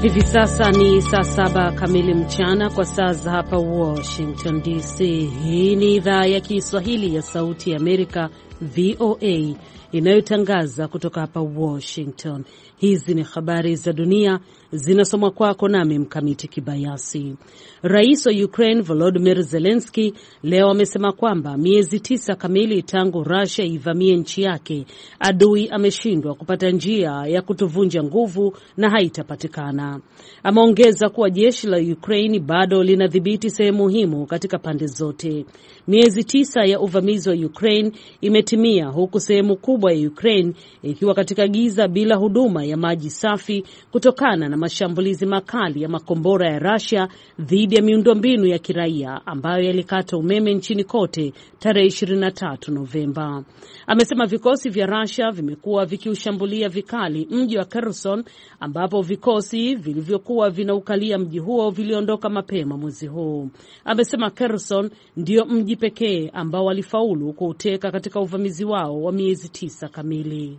Hivi sasa ni saa 7 kamili mchana kwa saa za hapa Washington DC. Hii ni idhaa ya Kiswahili ya Sauti ya Amerika, VOA, inayotangaza kutoka hapa Washington. Hizi ni habari za dunia zinasomwa kwako nami Mkamiti Kibayasi. Rais wa Ukraine Volodymyr Zelensky leo amesema kwamba miezi 9 kamili tangu Russia ivamie nchi yake, adui ameshindwa kupata njia ya kutuvunja nguvu na haitapatikana. Ameongeza kuwa jeshi la Ukraine bado linadhibiti sehemu muhimu katika pande zote. Miezi 9 ya uvamizi wa Ukraine imetimia huku sehemu kubwa ya Ukraine ikiwa katika giza bila huduma ya maji safi kutokana na mashambulizi makali ya makombora ya Russia dhidi ya miundombinu ya kiraia ambayo yalikata umeme nchini kote tarehe 23 Novemba. Amesema vikosi vya Russia vimekuwa vikiushambulia vikali mji wa Kherson ambapo vikosi vilivyokuwa vinaukalia mji huo viliondoka mapema mwezi huu. Amesema Kherson ndio mji pekee ambao walifaulu kuuteka katika uvamizi wao wa miezi 9 kamili.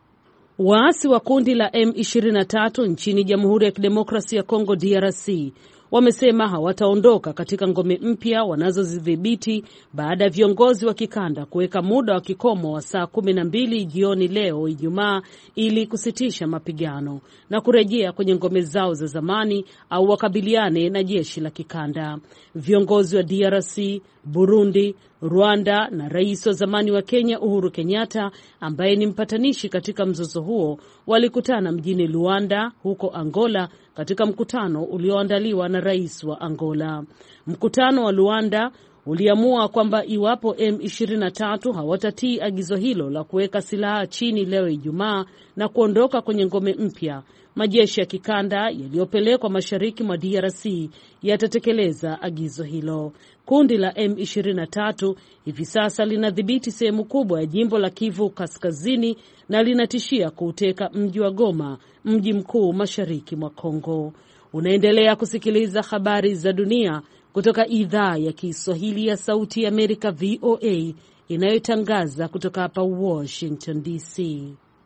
Waasi wa kundi la M23 nchini Jamhuri ya Kidemokrasia ya Kongo DRC wamesema hawataondoka katika ngome mpya wanazozidhibiti baada ya viongozi wa kikanda kuweka muda wa kikomo wa saa 12 jioni leo Ijumaa ili kusitisha mapigano na kurejea kwenye ngome zao za zamani au wakabiliane na jeshi la kikanda. Viongozi wa DRC, Burundi, Rwanda na rais wa zamani wa Kenya Uhuru Kenyatta ambaye ni mpatanishi katika mzozo huo walikutana mjini Luanda huko Angola katika mkutano ulioandaliwa na rais wa Angola. Mkutano wa Luanda uliamua kwamba iwapo M23 hawatatii agizo hilo la kuweka silaha chini leo Ijumaa na kuondoka kwenye ngome mpya, majeshi ya kikanda yaliyopelekwa mashariki mwa DRC yatatekeleza agizo hilo. Kundi la M23 hivi sasa linadhibiti sehemu kubwa ya jimbo la Kivu Kaskazini na linatishia kuuteka mji wa Goma, mji mkuu mashariki mwa Kongo. Unaendelea kusikiliza habari za dunia kutoka idhaa ya Kiswahili ya Sauti ya Amerika, VOA, inayotangaza kutoka hapa Washington DC.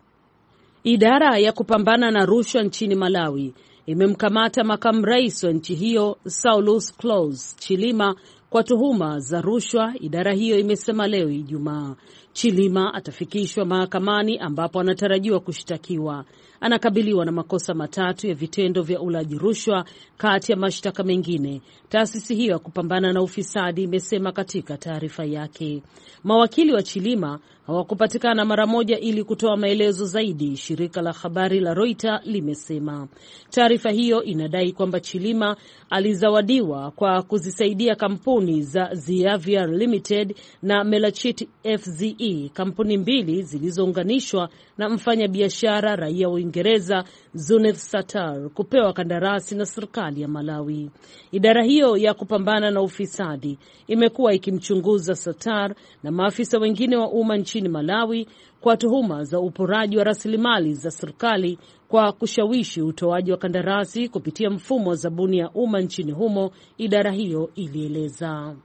Idara ya kupambana na rushwa nchini Malawi imemkamata makamu rais wa nchi hiyo Saulus Klaus Chilima kwa tuhuma za rushwa. Idara hiyo imesema leo Ijumaa. Chilima atafikishwa mahakamani ambapo anatarajiwa kushtakiwa. Anakabiliwa na makosa 3 ya vitendo vya ulaji rushwa kati ya mashtaka mengine, taasisi hiyo ya kupambana na ufisadi imesema katika taarifa yake. Mawakili wa Chilima hawakupatikana mara moja ili kutoa maelezo zaidi, shirika la habari la Reuters limesema. Taarifa hiyo inadai kwamba Chilima alizawadiwa kwa kuzisaidia kampuni za Xavier Limited na Melachit FZE, kampuni mbili zilizounganishwa na mfanya biashara raia wa Uingereza Zuneth Satar, kupewa kandarasi na serikali ya Malawi. Idara hiyo ya kupambana na ufisadi imekuwa ikimchunguza Satar na maafisa wengine wa umma nchini Malawi kwa tuhuma za uporaji wa rasilimali za serikali kwa kushawishi utoaji wa kandarasi kupitia mfumo wa zabuni ya umma nchini humo, idara hiyo ilieleza.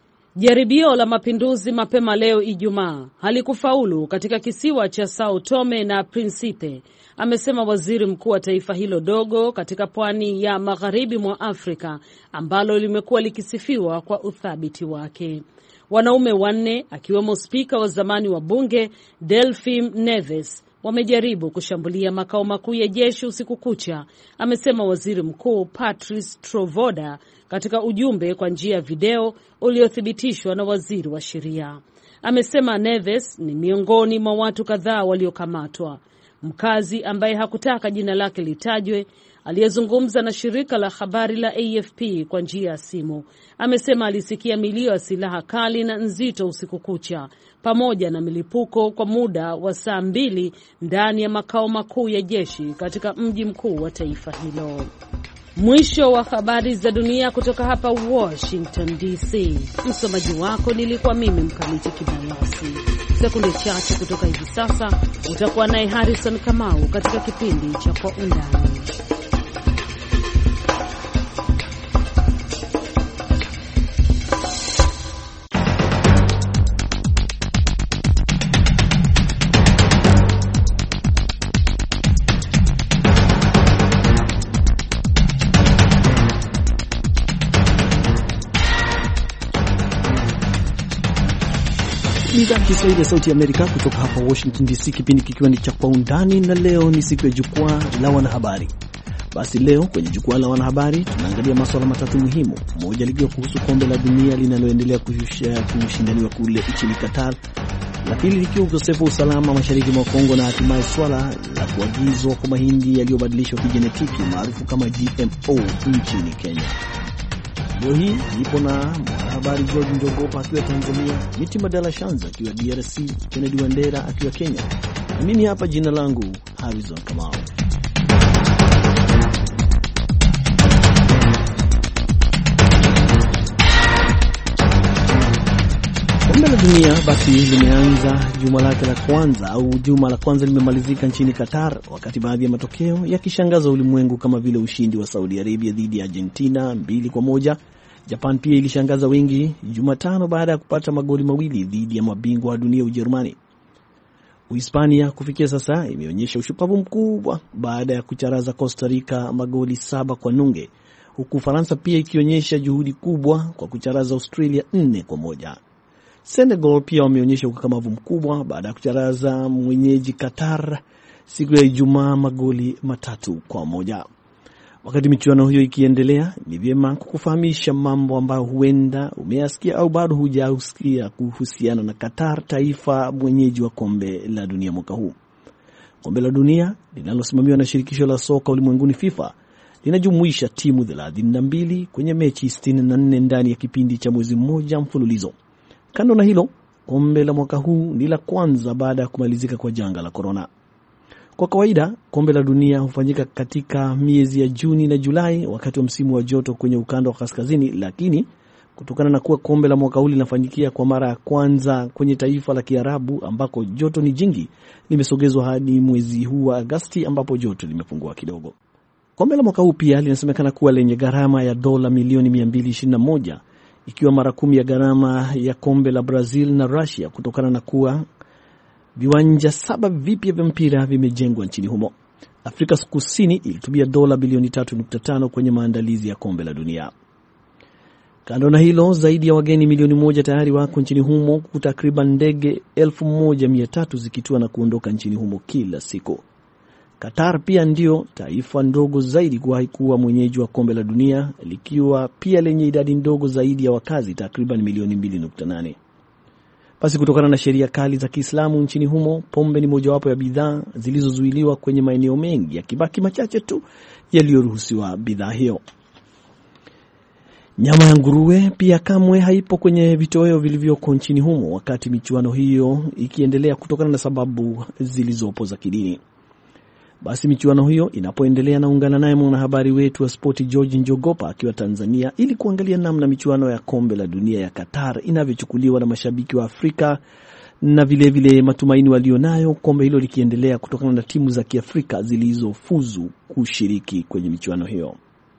Jaribio la mapinduzi mapema leo Ijumaa halikufaulu katika kisiwa cha Sao Tome na Principe, amesema waziri mkuu wa taifa hilo dogo katika pwani ya magharibi mwa Afrika ambalo limekuwa likisifiwa kwa uthabiti wake. Wanaume 4 akiwemo spika wa zamani wa bunge Delphine Neves wamejaribu kushambulia makao makuu ya jeshi usiku kucha, amesema waziri mkuu Patrice Trovoda katika ujumbe kwa njia ya video uliothibitishwa na waziri wa sheria. Amesema Neves ni miongoni mwa watu kadhaa waliokamatwa. Mkazi ambaye hakutaka jina lake litajwe aliyezungumza na shirika la habari la AFP kwa njia ya simu amesema alisikia milio ya silaha kali na nzito usiku kucha pamoja na milipuko kwa muda wa saa 2 ndani ya makao makuu ya jeshi katika mji mkuu wa taifa hilo. Mwisho wa habari za dunia kutoka hapa Washington DC. Msomaji wako nilikuwa mimi Mkamiti Kibayasi. Sekunde chache kutoka hivi sasa utakuwa naye Harrison Kamau katika kipindi cha Kwa Undani. Ni idhaa ya Kiswahili ya Sauti ya Amerika kutoka hapa Washington DC, kipindi kikiwa ni cha Kwa Undani, na leo ni siku ya jukwaa la wanahabari. Basi leo kwenye jukwaa la wanahabari tunaangalia masuala matatu muhimu, moja likiwa kuhusu kombe la dunia linaloendelea kushindaniwa kule nchini Qatar, la pili likiwa ukosefu wa usalama mashariki mwa Kongo, na hatimaye swala la kuagizwa kwa mahindi yaliyobadilishwa kijenetiki maarufu kama GMO nchini Kenya. Leo hii nipo na mwanahabari George Njogopa akiwa Tanzania, Mitima Dala Shanza akiwa DRC, Kennedy Wandera akiwa Kenya. Na mimi hapa jina langu Harrison Kamau. Kombe la dunia basi limeanza juma lake la kwanza, au juma la kwanza limemalizika nchini Qatar, wakati baadhi ya matokeo yakishangaza ulimwengu kama vile ushindi wa Saudi Arabia dhidi ya Argentina 2-1. Japan pia ilishangaza wengi Jumatano baada ya kupata magoli mawili dhidi ya mabingwa wa dunia Ujerumani. Uhispania kufikia sasa imeonyesha ushupavu mkubwa baada ya kucharaza Costa Rica magoli 7-0, huku Faransa pia ikionyesha juhudi kubwa kwa kucharaza Australia 4-1. Senegal pia wameonyesha ukakamavu mkubwa baada ya kucharaza mwenyeji Qatar siku ya Ijumaa magoli 3-1. Wakati michuano hiyo ikiendelea, ni vyema kukufahamisha mambo ambayo huenda umeyasikia au bado hujasikia kuhusiana na Qatar, taifa mwenyeji wa kombe la dunia mwaka huu. Kombe la dunia linalosimamiwa na shirikisho la soka ulimwenguni FIFA linajumuisha timu 32 kwenye mechi 64 ndani ya kipindi cha mwezi mmoja mfululizo. Kando na hilo, kombe la mwaka huu ni la kwanza baada ya kumalizika kwa janga la corona. Kwa kawaida, kombe la dunia hufanyika katika miezi ya Juni na Julai wakati wa msimu wa joto kwenye ukanda wa kaskazini, lakini kutokana na kuwa kombe la mwaka huu linafanyikia kwa mara ya kwanza kwenye taifa la Kiarabu ambako joto ni jingi, limesogezwa hadi mwezi huu wa Agosti ambapo joto limepungua kidogo. Kombe la mwaka huu pia linasemekana kuwa lenye gharama ya dola milioni 221, ikiwa mara 10 ya gharama ya kombe la Brazil na Russia, kutokana na kuwa viwanja 7 vipya vya mpira vimejengwa nchini humo. Afrika Kusini ilitumia dola bilioni 3.5 kwenye maandalizi ya kombe la dunia. Kando na hilo, zaidi ya wageni milioni 1 tayari wako nchini humo, takriban ndege 1300 zikitua na kuondoka nchini humo kila siku. Qatar pia ndio taifa ndogo zaidi kuwahi kuwa mwenyeji wa kombe la dunia, likiwa pia lenye idadi ndogo zaidi ya wakazi, takriban milioni 2.8. Basi kutokana na sheria kali za Kiislamu nchini humo, pombe ni mojawapo ya bidhaa zilizozuiliwa kwenye maeneo mengi, yakibaki machache tu yaliyoruhusiwa bidhaa hiyo. Nyama ya nguruwe pia kamwe haipo kwenye vitoweo vilivyoko nchini humo, wakati michuano hiyo ikiendelea kutokana na sababu zilizopo za kidini. Basi michuano hiyo inapoendelea, naungana naye mwanahabari wetu wa spoti George Njogopa akiwa Tanzania ili kuangalia namna michuano ya kombe la dunia ya Qatar inavyochukuliwa na mashabiki wa Afrika, na vile matumaini walionayo kombe hilo likiendelea kutokana na timu za Kiafrika zilizofuzu kushiriki kwenye michuano hiyo.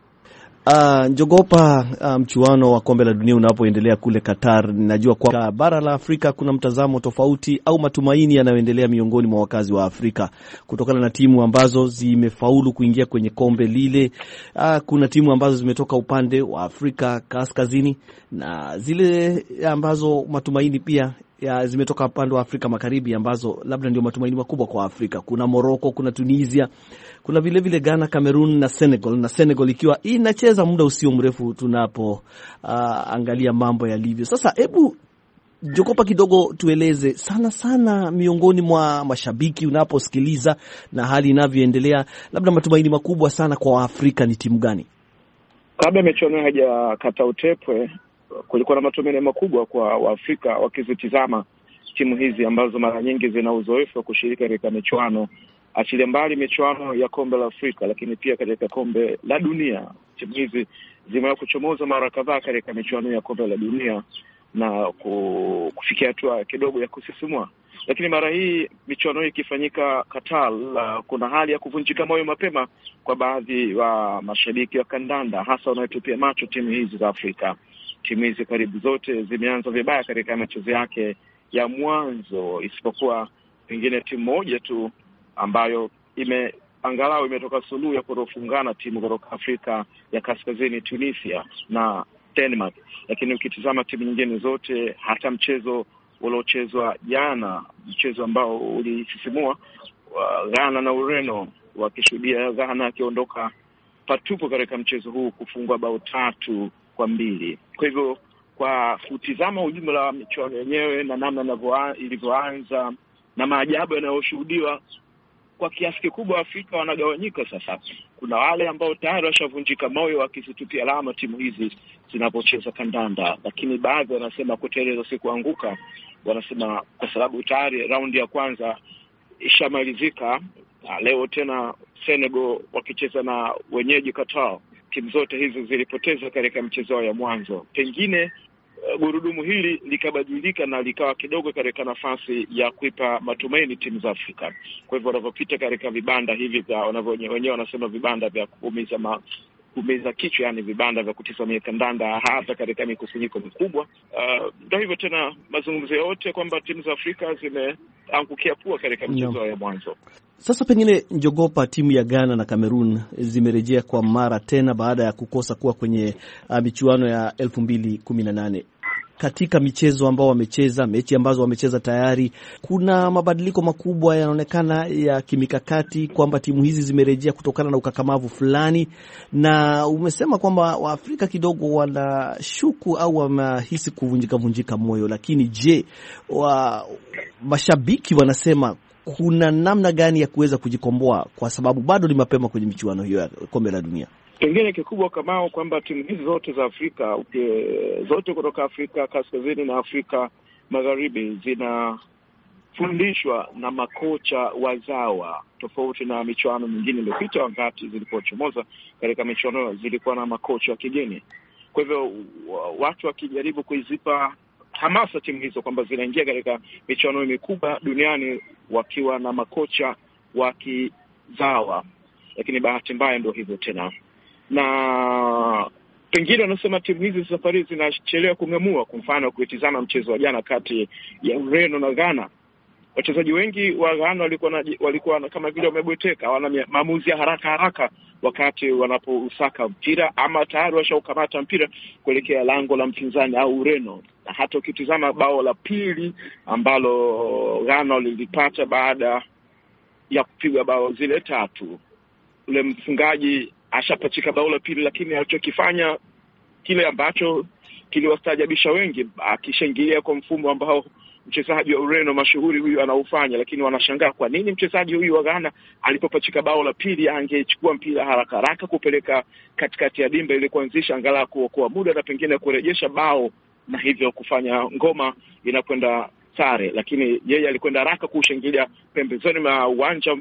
Njogopa, mchuano wa kombe la dunia unapoendelea kule Qatar, najua kwa bara la Afrika kuna mtazamo tofauti au matumaini yanayoendelea miongoni mwa wakazi wa Afrika kutokana na timu ambazo zimefaulu kuingia kwenye kombe lile. Kuna timu ambazo zimetoka upande wa Afrika Kaskazini na zile ambazo matumaini pia zimetoka upande wa Afrika Magharibi ambazo labda ndio matumaini makubwa kwa Afrika. Kuna Morocco, kuna Tunisia, kuna vile Ghana, Cameroon na Senegal. Na Senegal ikiwa inacheza muda usio mrefu tunapo angalia mambo yalivyo. Sasa hebu Jokopa kidogo tueleze sana miongoni mwa mashabiki unaposikiliza na hali inavyoendelea, labda matumaini makubwa sana kwa Afrika ni timu gani? Kabla michuano hajakata utepwe, kulikuwa na matumaini makubwa kwa Waafrika wakizitizama timu hizi ambazo mara nyingi zina uzoefu wa kushiriki katika michuano, achilia mbali michuano ya kombe la Afrika, lakini pia katika kombe la dunia. Timu hizi zimewahi kuchomoza mara kadhaa katika michuano ya kombe la dunia na kufikia hatua kidogo ya kusisimua. Lakini mara hii michuano hii ikifanyika Qatar, kuna hali ya kuvunjika moyo mapema kwa baadhi wa mashabiki wa kandanda, hasa wanaotupia macho timu hizi za Afrika. Timu hizi karibu zote zimeanza vibaya katika michezo yake ya mwanzo, isipokuwa pengine timu moja tu ambayo angalau imetoka suluhu ya kutofungana, timu kutoka Afrika ya Kaskazini, Tunisia na Denmark. Lakini ukitizama timu nyingine zote, hata mchezo uliochezwa jana, mchezo ambao ulisisimua, Ghana na Ureno, wakishuhudia Ghana akiondoka patupo katika mchezo huu kufungwa bao 3-2. Kwa hivyo kwa kutizama ujumla wa michuano yenyewe na namna ilivyoanza na maajabu yanayoshuhudiwa, kwa kiasi kikubwa Afrika wanagawanyika sasa. Kuna wale ambao tayari washavunjika moyo wakizitupia alama timu hizi zinapocheza kandanda, lakini baadhi wanasema kuteleza si kuanguka. Wanasema kwa sababu tayari raundi ya kwanza ishamalizika, leo tena Senegal wakicheza na wenyeji Qatar. Timu zote hizi zilipoteza katika mchezo ya mwanzo. Pengine gurudumu hili likabadilika na likawa kidogo katika nafasi ya kuipa matumaini timu za Afrika. Kwa hivyo wanapopita katika vibanda hivi vya wenyewe wanasema vibanda vya kuumiza kichwa, yani vibanda vya kutizamia kandanda, hata katika mikusanyiko mikubwa. Ndio hivyo tena, mazungumzo yote kwamba timu za Afrika zimeangukia pua katika mchezo ya mwanzo. Sasa pengine Njogopa, timu ya Ghana na Cameroon zimerejea kwa mara tena baada ya kukosa kuwa kwenye michuano ya 2018. Katika michezo ambao wamecheza, mechi ambazo wamecheza tayari, kuna mabadiliko makubwa yanaonekana ya kimikakati kwamba timu hizi zimerejea kutokana na ukakamavu fulani, na umesema kwamba Waafrika kidogo wanashuku au wanahisi kuvunjika moyo. Lakini je, mashabiki wanasema kuna namna gani ya kuweza kujikomboa, kwa sababu bado ni mapema kwenye michuano hiyo ya kombe la dunia? Pengine kikubwa kamao kwamba timu hizi zote za Afrika, zote kutoka Afrika Kaskazini na Afrika Magharibi, zinafundishwa na makocha wazawa, tofauti na michuano mingine iliyopita wakati zilipochomoza katika michuano zilikuwa na makocha wa kigeni. Kwa hivyo watu wakijaribu kuizipa hamasa timu hizo kwamba zinaingia katika michuano mikubwa duniani wakiwa na makocha wa kizawa, lakini bahati mbaya ndio hivyo tena. Na pengine wanasema timu hizi safari zinachelewa kung'amua. Kwa mfano, kuitizama mchezo wa jana kati ya Ureno na Ghana, wachezaji wengi wa Ghana walikuwa kama vile wamebweteka, wana maamuzi ya haraka wakati wanapousaka mpira, ama tayari washaukamata mpira kuelekea lango la mpinzani au Ureno. Na hata ukitizama bao la pili ambalo Ghana lilipata baada ya kupigwa bao zile 3, ule mfungaji ashapachika bao la pili, lakini alichokifanya kile ambacho kiliwastajabisha wengi, akishangilia kwa mfumo ambao mchezaji wa Ureno mashuhuri huyu anaufanya. Lakini wanashangaa kwa nini mchezaji huyu wa Ghana alipopachika bao la pili angechukua mpira haraka kupeleka katikati ya dimba ili kuanzisha angalau kuokoa muda na pengine kurejesha bao na hivyo kufanya ngoma inakwenda sare. Lakini yeye alikwenda haraka kushangilia pembezoni mwa uwanja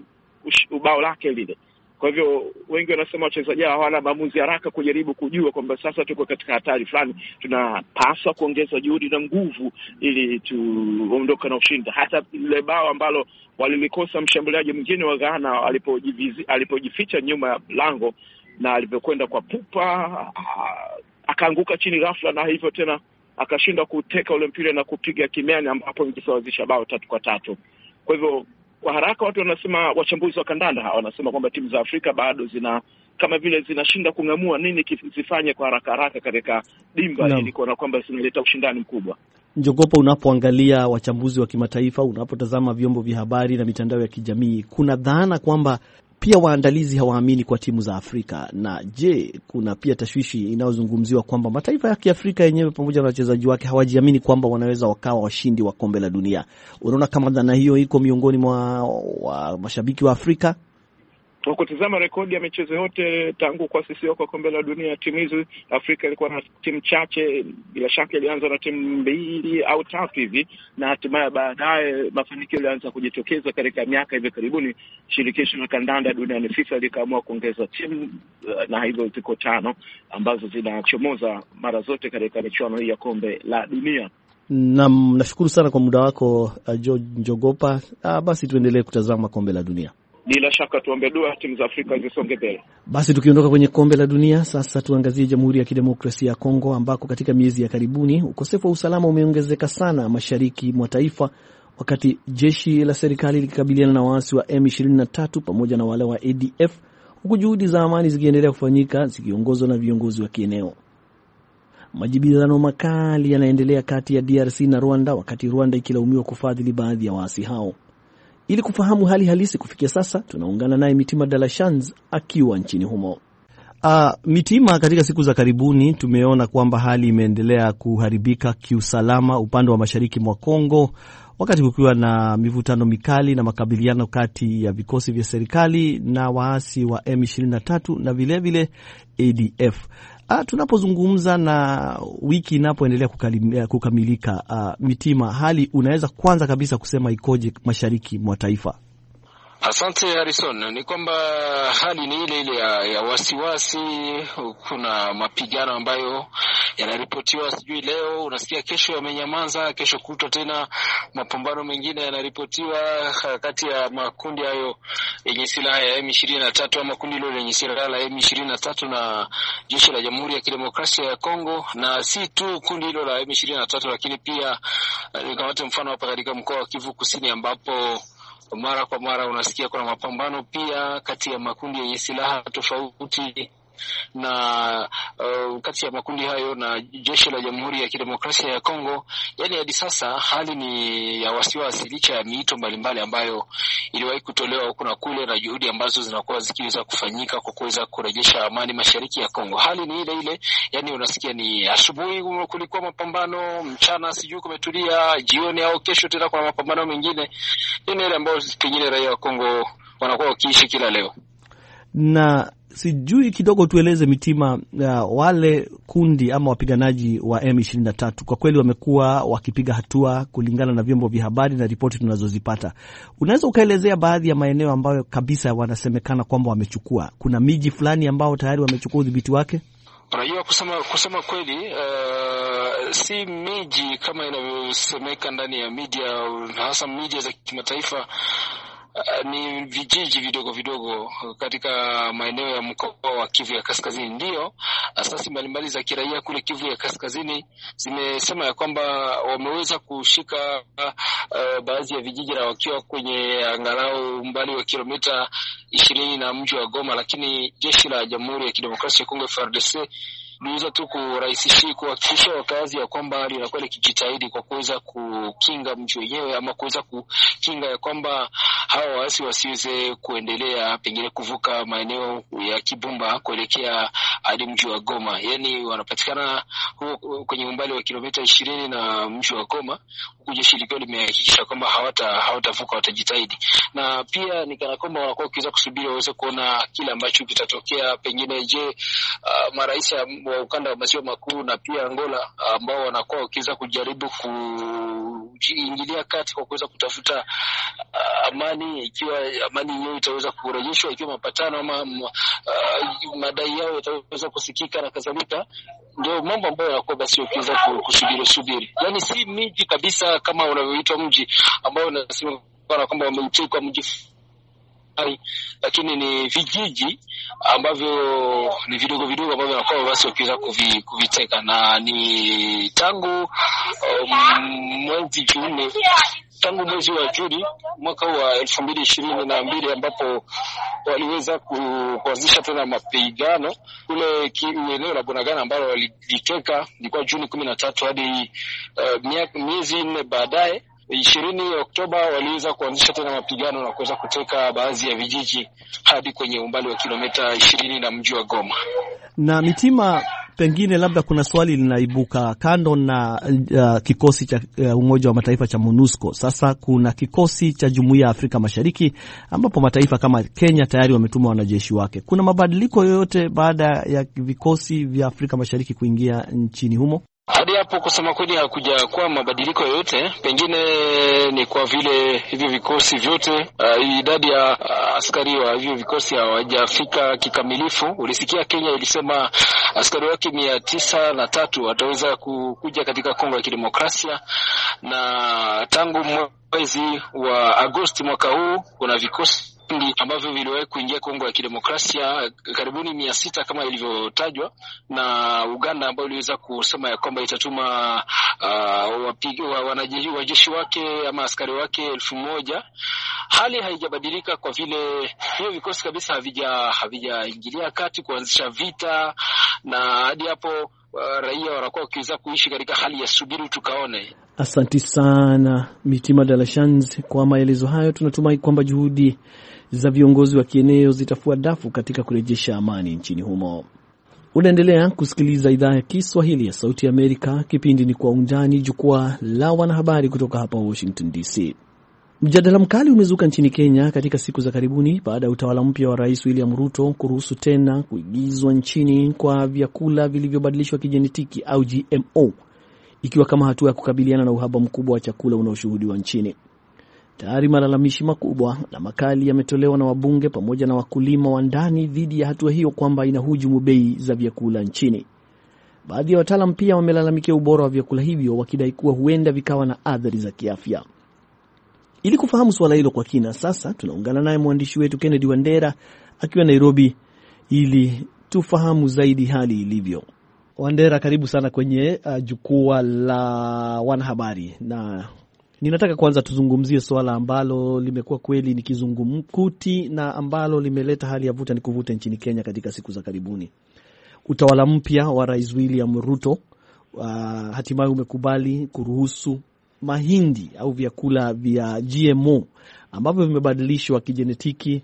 bao lake lile. Kwa hivyo wengi wanasema wachezaji hawana maamuzi haraka kujaribu kujua kwamba sasa tuko katika hatari fulani, tunapaswa kuongeza juhudi na nguvu ili tuondoke na ushindi. Hata ile bao ambalo walilikosa mshambuliaji mwingine wa Ghana alipojificha nyuma ya lango na alipokwenda kwa pupa akaanguka chini ghafla, na hivyo tena akashindwa kuteka ule mpira na kupiga kimiani ambapo ingesawazisha bao 3-3. Kwa hivyo kwa haraka watu wanasema, wachambuzi wa kandanda wanasema kwamba timu za Afrika bado kama vile zinashinda kung'amua nini zifanye kwa haraka katika dimba ili kuona kwamba zinaleta ushindani mkubwa. Njogopa, unapoangalia wachambuzi wa kimataifa, unapotazama vyombo vya habari na mitandao ya kijamii, kuna dhana kwamba pia waandalizi hawaamini kwa timu za Afrika. Na je, kuna pia tashwishi inayozungumziwa kwamba mataifa ya Kiafrika yenyewe pamoja na wachezaji wake hawajiamini kwamba wanaweza wakawa washindi wa kombe la dunia. Unaona kama dhana hiyo iko miongoni mwa mashabiki wa Afrika? Kwa kutazama rekodi ya michezo yote tangu kuasisiwa kwa kombe la dunia, timu hizi Afrika ilikuwa na timu chache. Bila shaka ilianza na timu 2 au 3 hivi, na hatimaye baadaye mafanikio yalianza kujitokeza katika miaka hivi karibuni. Shirikisho la kandanda duniani FIFA likaamua kuongeza timu, na hivyo ziko 5 ambazo zinachomoza mara zote katika michuano hii ya kombe la dunia. Nashukuru sana kwa muda wako George Njogopa. Basi tuendelee kutazama kombe la dunia. Bila shaka tuombe dua timu za Afrika zisonge mbele. Basi tukiondoka kwenye kombe la dunia, sasa tuangazie Jamhuri ya Kidemokrasia ya Kongo, ambako katika miezi ya karibuni ukosefu wa usalama umeongezeka sana mashariki mwa taifa, wakati jeshi la serikali likikabiliana na waasi wa M23 pamoja na wale wa ADF, huku juhudi za amani zikiendelea kufanyika zikiongozwa na viongozi wa kieneo. Majibizano makali yanaendelea kati ya DRC na Rwanda, wakati Rwanda ikilaumiwa kufadhili baadhi ya waasi hao. Ili kufahamu hali halisi kufikia sasa, tunaungana naye Mitima de la Chance akiwa nchini humo. Mitima, katika siku za karibuni tumeona kwamba hali imeendelea kuharibika kiusalama upande wa mashariki mwa Kongo, wakati kukiwa na mivutano mikali na makabiliano kati ya vikosi vya serikali na waasi wa M23 na vilevile ADF. Tunapozungumza na wiki inapoendelea kukamilika, Mitima, hali unaweza kwanza kabisa kusema ikoje mashariki mwa taifa? Asante Harrison, ni kwamba hali ni ile ya wasiwasi. Kuna mapigano ambayo yanaripotiwa, sijui leo unasikia kesho yamenyamaza, kesho kutwa tena mapambano mengine yanaripotiwa kati ya makundi hayo yenye silaha ya M23 ama kundi hilo lenye silaha la M23 na jeshi la Jamhuri ya Kidemokrasia ya Kongo. Na si tu kundi hilo la M23, lakini pia nikamata mfano hapa katika mkoa wa Kivu Kusini, ambapo mara kwa mara unasikia kuna mapambano pia kati ya makundi yenye silaha tofauti na kati ya makundi hayo na jeshi la Jamhuri ya Kidemokrasia ya Kongo. Yani hadi sasa hali ni ya wasiwasi, licha ya miito mbalimbali ambayo iliwahi kutolewa huko na kule na juhudi ambazo zinakuwa zikiweza kufanyika kwa kuweza kurejesha amani mashariki ya Kongo. Hali ni ile, yani unasikia ni asubuhi kulikuwa mapambano, mchana sijui kumetulia, jioni au kesho tena kuna mapambano mengine. Ni ile ambayo pengine raia wa Kongo wanakuwa wakiishi kila leo. Na sijui kidogo tueleze Mitima, wale kundi ama wapiganaji wa M23 kwa kweli wamekuwa wakipiga hatua kulingana na vyombo vya habari na ripoti tunazozipata. Unaweza ukaelezea baadhi ya maeneo ambayo kabisa wanasemekana kwamba wamechukua? Kuna miji fulani ambao tayari wamechukua udhibiti wake? Unajua, kusema kweli, si miji kama inavyosemeka ndani ya media, hasa media za kimataifa. Ni vijiji vidogo vidogo katika maeneo ya mkoa wa Kivu ya Kaskazini. Ndio asasi mbalimbali za kiraia kule Kivu ya Kaskazini zimesema ya kwamba wameweza kushika baadhi ya vijiji na wakiwa kwenye angalau umbali wa kilomita 20 na mji wa Goma, lakini jeshi la Jamhuri ya Kidemokrasia ya Kongo FARDC liweza tu kuhakikisha wakazi ya kwamba linakuwa likijitahidi kwa kuweza kukinga mji wenyewe, ama kuweza kukinga ya kwamba hawa waasi wasiweze kuendelea pengine kuvuka maeneo ya Kibumba kuelekea hadi mji wa Goma. Yani wanapatikana kwenye umbali wa kilomita 20 na mji wa Goma, huku jeshi likiwa limehakikisha kwamba hawatavuka, watajitahidi. Na pia ni kana kwamba wanakuwa wakiweza kusubiri waweze kuona kile ambacho kitatokea. Pengine marais wa ukanda wa maziwa makuu na pia Angola ambao wanakuwa wakiweza kujaribu kuingilia kati kwa kuweza kutafuta amani, ikiwa amani yenyewe itaweza kurejeshwa, ikiwa mapatano ama madai yao yataweza kusikika na kadhalika. Ndio mambo ambayo yanakuwa basi wakiweza kusubiri. Yani si miji kabisa kama unavyoitwa mji ambao unasema kwamba wameutekwa mji, lakini ni vijiji ambavyo ni vidogo vidogo ambavyo wanakuwa basi wakiweza kuviteka. Na ni tangu mwezi wa Juni mwaka wa 2022 ambapo waliweza kuanzisha tena mapigano kule eneo la Bunagana ambalo waliteka, ilikuwa Juni 13 hadi miezi 4 baadaye 20 Oktoba waliweza kuanzisha tena mapigano na kuweza kuteka baadhi ya vijiji hadi kwenye umbali wa kilomita 20 na mji wa Goma. Na Mitima, pengine labda kuna swali linaibuka kando na kikosi cha Umoja wa Mataifa cha MONUSCO. Sasa kuna kikosi cha Jumuiya ya Afrika Mashariki ambapo mataifa kama Kenya tayari wametuma wanajeshi wake. Kuna mabadiliko yoyote baada ya vikosi vya Afrika Mashariki kuingia nchini humo? Hadi hapo kusema kweli hakuja kwa mabadiliko yoyote. Pengine ni kwa vile hivyo vikosi vyote idadi ya askari wa hivyo vikosi hawajafika kikamilifu. Ulisikia Kenya ilisema askari wake 903 wataweza kuja katika Kongo ya Kidemokrasia, na tangu mwezi wa Agosti mwaka huu kuna vikosi ambavyo viliwahi kuingia Kongo ya Kidemokrasia karibuni 600 kama ilivyotajwa, na Uganda ambayo iliweza kusema ya kwamba itatuma wajeshi wake ama askari wake 1000 hali haijabadilika kwa vile hiyo vikosi kabisa havijaingilia kati kuanzisha vita, na hadi hapo raia wanakuwa wakiweza kuishi katika hali ya subiri tukaone. Asante sana Mitima de la Chance kwa maelezo hayo. Tunatumai kwamba juhudi za viongozi wa kieneo zitafua dafu katika kurejesha amani nchini humo. Unaendelea kusikiliza idhaa ya Kiswahili ya Sauti ya Amerika. Kipindi ni Kwa Undani, jukwaa la wanahabari kutoka hapa Washington DC. Mjadala mkali umezuka nchini Kenya katika siku za karibuni baada ya utawala mpya wa Rais William Ruto kuruhusu tena kuingizwa nchini kwa vyakula vilivyobadilishwa kijenetiki au GMO, ikiwa kama hatua ya kukabiliana na uhaba mkubwa wa chakula unaoshuhudiwa nchini. Tayari malalamishi makubwa na makali yametolewa na wabunge pamoja na wakulima wa ndani dhidi ya hatua hiyo kwamba inahujumu bei za vyakula nchini. Baadhi ya wataalamu pia wamelalamikia ubora wa vyakula hivyo, wakidai kuwa huenda vikawa na athari za kiafya. Ili kufahamu swala hilo kwa kina, sasa tunaungana naye mwandishi wetu Kennedy Wandera akiwa Nairobi ili tufahamu zaidi hali ilivyo. Wandera, karibu sana kwenye jukwaa la wanahabari, na ninataka kwanza tuzungumzie swala ambalo limekuwa kweli ni kizungumkuti na ambalo limeleta hali ya vuta ni kuvuta nchini Kenya katika siku za karibuni. Utawala mpya wa Rais William Ruto hatimaye umekubali kuruhusu mahindi au vyakula vya GMO ambavyo vimebadilishwa kijenetiki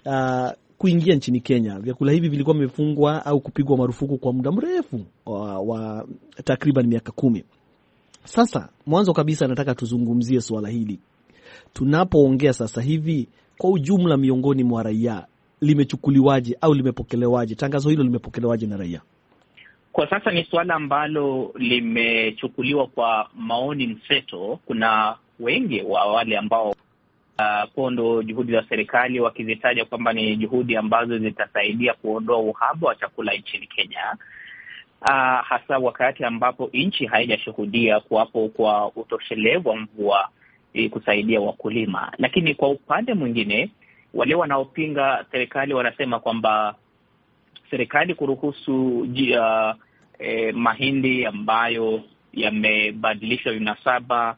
kuingia nchini Kenya. Vyakula hivi vilikuwa vimefungwa au kupigwa marufuku kwa muda mrefu wa takriban miaka 10. Sasa mwanzo kabisa nataka tuzungumzie swala hili. Tunapoongea sasa hivi, kwa ujumla miongoni mwa raia limechukuliwaje au limepokelewaje? Tangazo hilo limepokelewaje na raia? Kwa sasa ni suala ambalo limechukuliwa kwa maoni mseto. Kuna wengi wa wale ambao pondo juhudi za serikali wakizitaja kwamba ni juhudi ambazo zitasaidia kuondoa uhaba wa chakula nchini Kenya, hasa wakati ambapo nchi haijashuhudia kuwapo kwa utoshelevu wa mvua kusaidia wakulima. Lakini kwa upande mwingine, wale wanaopinga serikali wanasema kwamba serikali kuruhusu mahindi ambayo yamebadilishwa vinasaba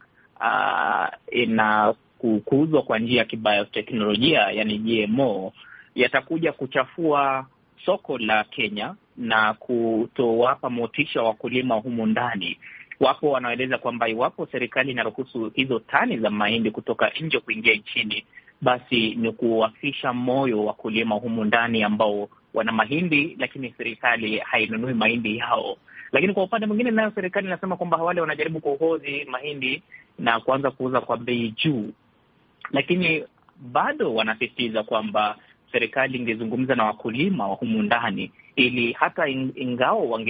na kuuzwa kwa njia ya kibiotechnolojia, yani GMO, yatakuja kuchafua soko la Kenya na kutowapa motisha wakulima humu ndani. Wapo wanaeleza kwamba iwapo serikali inaruhusu hizo tani za mahindi kutoka nje kuingia nchini, basi ni kuwafisha moyo wakulima humu ndani ambao wana mahindi, lakini serikali hainunui mahindi yao. Lakini kwa upande mwingine, nayo serikali inasema kwamba wale wanajaribu kuhodhi mahindi na kuanza kuuza kwa bei juu. Lakini bado wanasisitiza kwamba serikali ingezungumza na wakulima wa humu ndani, ili hata ingao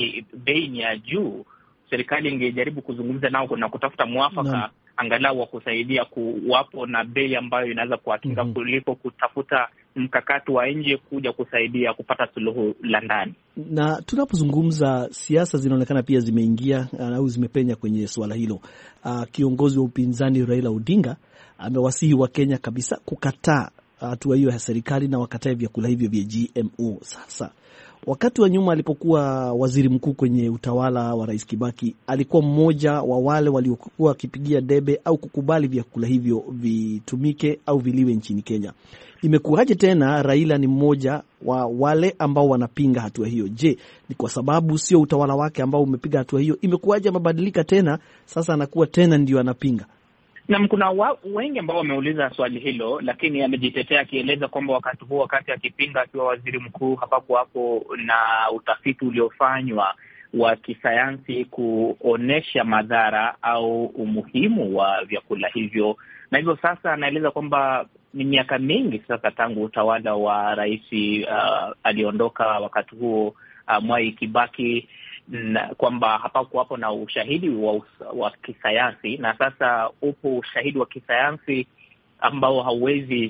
bei ni ya juu, serikali ingejaribu kuzungumza nao na kutafuta mwafaka angalau wa kusaidia kuwapo na bei ambayo inaweza kuwakinga kuliko kutafuta mkakati wa nje kuja kusaidia kupata suluhu la ndani. Na tunapozungumza, siasa zinaonekana pia zimeingia au zimepenya kwenye swala hilo. Kiongozi wa upinzani Raila Odinga amewasihi wa Kenya kabisa kukataa hatua hiyo ya serikali na wakatae vyakula hivyo vya GMO. Sasa wakati wa nyuma alipokuwa waziri mkuu kwenye utawala wa Rais Kibaki, alikuwa mmoja wa wale waliokuwa wakipigia debe au kukubali vyakula hivyo vitumike au viliwe nchini Kenya. Imekuwaje tena Raila ni mmoja wa wale ambao wanapinga hatua hiyo? Je, ni kwa sababu sio utawala wake ambao umepiga hatua hiyo? Imekuwaje mabadilika tena sasa anakuwa tena ndio anapinga? Na kuna wengi ambao wameuliza swali hilo, lakini amejitetea akieleza kwamba wakati akipinga akiwa waziri mkuu hapo na utafiti uliofanywa wa kisayansi kuonesha madhara au umuhimu wa vyakula hivyo. Na hivyo sasa anaeleza kwamba ni miaka mingi sasa tangu utawala wa rais aliondoka wakati huo Mwai Kibaki, kwamba hapakuwapo na ushahidi wa kisayansi, na sasa upo ushahidi wa kisayansi ambao hauwezi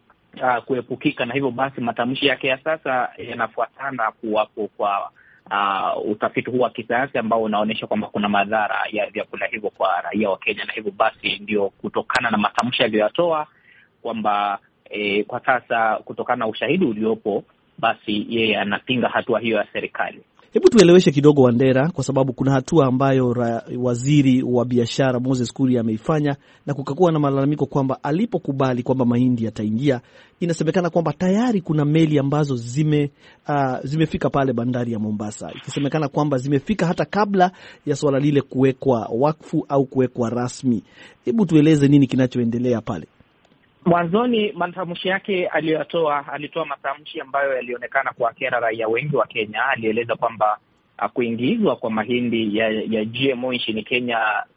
kuepukika, na hivyo basi matamshi yake ya sasa yanafuatana kuwapo kwa utafiti huu wa kisayansi ambao unaonyesha kwamba kuna madhara ya vyakula hivyo kwa raia wa Kenya. Na hivyo basi ndio kutokana na matamshi aliyoyatoa kwamba kwa sasa kutokana na ushahidi uliopo, basi yeye anapinga hatua hiyo ya serikali. Hebu tueleweshe kidogo Wandera, kwa sababu kuna hatua ambayo waziri wa biashara Moses Kuria ameifanya na kukakuwa na malalamiko kwamba alipokubali kwamba mahindi yataingia, inasemekana kwamba tayari kuna meli ambazo zimefika pale bandari ya Mombasa, ikisemekana kwamba zimefika hata kabla ya swala lile kuwekwa wakfu au kuwekwa rasmi. Hebu tueleze nini kinachoendelea pale. Mwanzoni matamshi yake alitoa matamshi ambayo yalionekana kuwakera raia wengi wa Kenya. Alieleza kwamba kuingizwa kwa mahindi ya GMO nchini Kenya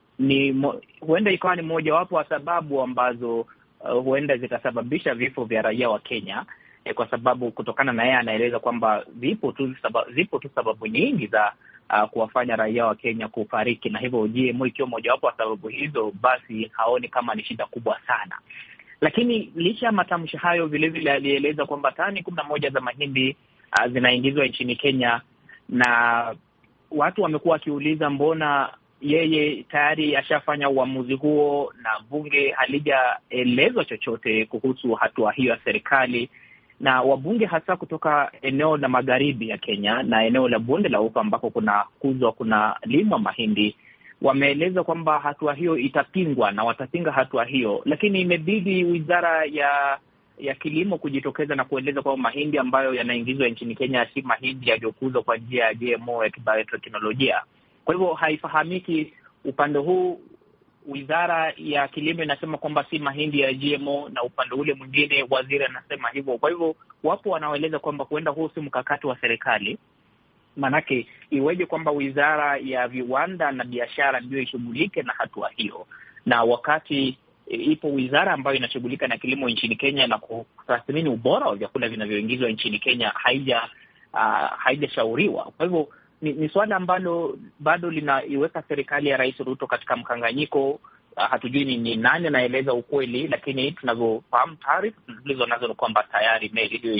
huenda ikawa ni mojawapo wa sababu ambazo huenda zikasababisha vifo vya raia wa Kenya, kwa sababu kutokana na yeye anaeleza kwamba zipo tu sababu nyingi za kuwafanya raia wa Kenya kufariki, na hivyo GMO ikiwa mojawapo wa sababu hizo, basi haoni kama ni shida kubwa sana. Lakini licha ya matamshi hayo, vilevile alieleza kwamba tani 11 za mahindi zinaingizwa nchini Kenya, na watu wamekuwa wakiuliza mbona yeye tayari ashafanya uamuzi huo na bunge halijaelezwa chochote kuhusu hatua hiyo ya serikali. Na wabunge hasa kutoka eneo la magharibi ya Kenya na eneo la bonde la Ufa ambako kuna limwa mahindi wameeleza kwamba hatua hiyo itapingwa na watapinga hatua hiyo, lakini imebidi wizara ya kilimo kujitokeza na kueleza kwamba mahindi ambayo yanaingizwa nchini Kenya si mahindi yaliyokuzwa kwa njia ya GMO ya kibayoteknolojia. Kwa hivyo haifahamiki upande huu, wizara ya kilimo inasema kwamba si mahindi ya GMO, na upande ule mwingine waziri anasema hivyo. Kwa hivyo wapo wanaoeleza kwamba huenda huu si mkakati wa serikali. Manake iweje kwamba wizara ya viwanda na biashara ndio ishughulike na hatua hiyo, na wakati ipo wizara ambayo inashughulika na kilimo nchini Kenya na kutathmini ubora wa vyakula vinavyoingizwa nchini Kenya haijashauriwa. Kwa hivyo ni swala ambalo bado linaiweka serikali ya Rais Ruto katika mkanganyiko. Hatujui ni nani anaeleza ukweli, lakini tunavyofahamu taarifa tulizo nazo ni kwamba tayari meli hiyo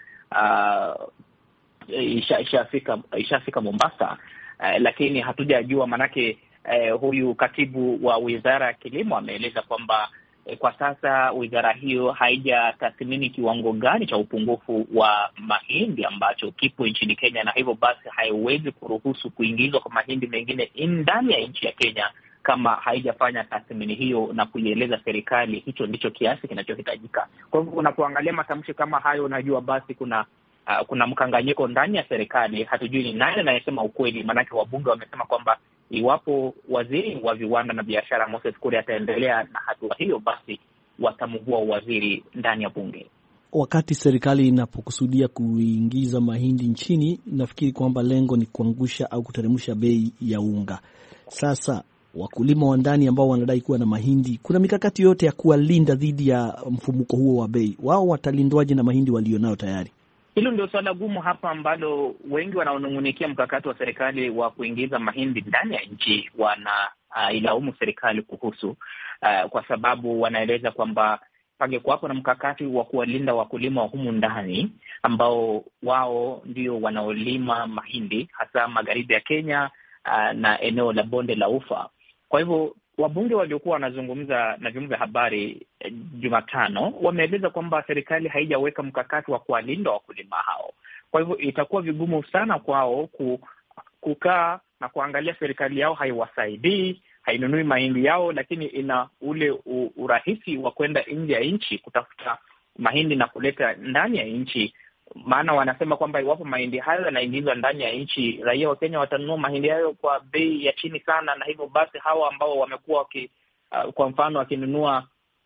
ishafika Mombasa, lakini hatujajua manake. Huyu katibu wa wizara ya kilimo ameeleza kwamba kwa sasa wizara hiyo haijatathmini kiwango gani cha upungufu wa mahindi ambacho kipo nchini Kenya, na hivyo basi haiwezi kuruhusu kuingizwa kwa mahindi mengine ndani ya nchi ya Kenya kama haijafanya tathmini hiyo na kuieleza serikali hicho ndicho kiasi kinachohitajika. Kwa hivyo unapoangalia matamshi kama hayo, unajua basi kuna mkanganyiko ndani ya serikali. Hatujui ni nani anayesema ukweli, maanake wabunge wamesema kwamba iwapo waziri wa viwanda na biashara Moses Kuria ataendelea na hatua hiyo, basi watamvua waziri ndani ya bunge. Wakati serikali inapokusudia kuingiza mahindi nchini, nafikiri kwamba lengo ni kuangusha au kuteremsha bei ya unga. Sasa wakulima wa ndani ambao wanadai kuwa na mahindi, kuna mikakati yote ya kuwalinda dhidi ya mfumuko huo wa bei? Wao watalindwaje na mahindi walionayo tayari? Hilo ndio swala gumu hapa ambalo wengi wanaonung'unikia mkakati wa serikali wa kuingiza mahindi ndani ya nchi ilaumu serikali kuhusu, kwa sababu wanaeleza kwamba pangekuwapo na mkakati wa kuwalinda wakulima wa humu ndani ambao wao ndio wanaolima mahindi hasa magharibi ya Kenya na eneo la bonde la Ufa. Kwa hivyo wabunge waliokuwa wanazungumza na vyombo vya habari Jumatano wameeleza kwamba serikali haijaweka mkakati wa kuwalinda wakulima hao. Kwa hivyo itakuwa vigumu sana kwao kukaa na kuangalia serikali yao haiwasaidii, hainunui mahindi yao, lakini ina ule urahisi wa kwenda nje ya nchi kutafuta mahindi na kuleta ndani ya nchi. Maana wanasema kwamba iwapo mahindi hayo yanaingizwa ndani ya nchi, raia wa Kenya watanunua mahindi hayo kwa bei ya chini sana, na hivyo basi hawa ambao wamekuwa kwa mfano wakinunua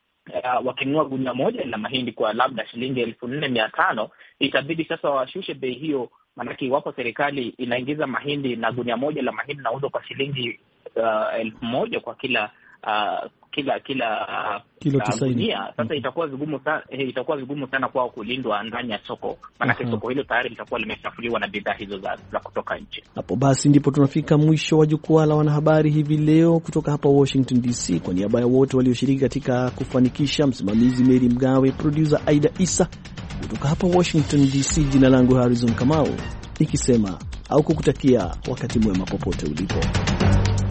gunia moja la mahindi kwa labda shilingi 4,500, itabidi sasa washushe bei hiyo. Maanake iwapo serikali inaingiza mahindi na gunia moja la mahindi nauzwa kwa shilingi 1,000 kwa kila gunia, sasa itakuwa vigumu sana kwao kulindwa ndani ya soko, maanake soko hilo tayari litakuwa limechafuliwa na bidhaa hizo za kutoka nje. Hapo basi ndipo tunafika mwisho wa jukwaa la wanahabari hivi leo kutoka hapa Washington DC. Kwa niaba ya wote walioshiriki katika kufanikisha, msimamizi Mary Mgawe, producer Aida Isa, kutoka hapa Washington DC, jina langu Harrison Kamau, nikisema au kukutakia wakati mwema popote ulipo.